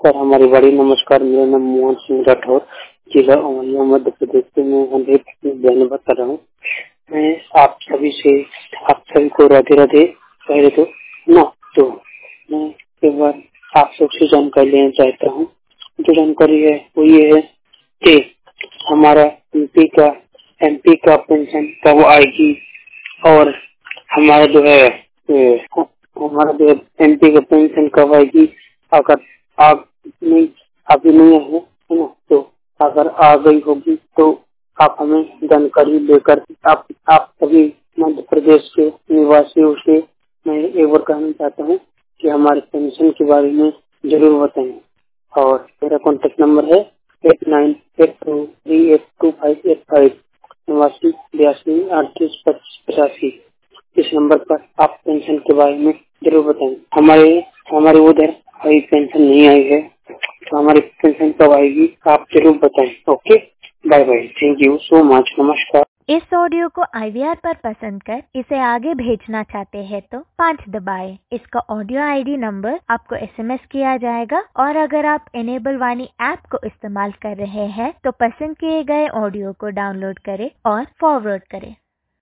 Sir हमारी बड़ी नमस्कार। मेरा नाम मोहन सिंह राठौर, जिला उमरिया, मध्य प्रदेश से मैं 100% धन्यवाद कर रहा हूँ। मैं आप सभी को राधे राधे कह रहे तो ना, तो मैं एक बार आप सबसे जानकारी लेना चाहता हूँ। जो जानकारी है वो ये है कि हमारा एमपी का पेंशन कब आएगी, और हमारा जो है हमारा जो एमपी का पेंशन कब आएगी। अगर आप नहीं अभी नहीं है ना, तो अगर आ गई होगी तो आप हमें जानकारी लेकर आप सभी मध्य प्रदेश के निवासियों से मैं एक बार कहना चाहता हूँ कि हमारे पेंशन के बारे में जरूर बताएं। और मेरा कॉन्टेक्ट नंबर है 8982382585, 8982382585। इस नंबर पर आप पेंशन के बारे में जरूर बताएं। हमारे उधर अभी पेंशन नहीं आई है, तो हमारी पेंशन कब आएगी आप जरूर बताएं। Okay, bye bye, thank you so much, नमस्कार। इस ऑडियो को IVR पर पसंद कर इसे आगे भेजना चाहते हैं तो 5 दबाएं। इसका ऑडियो ID नंबर आपको SMS किया जाएगा, और अगर आप इनेबल वाणी ऐप को इस्तेमाल कर रहे हैं तो पसंद किए गए ऑडियो को डाउनलोड करें और फॉरवर्ड करें।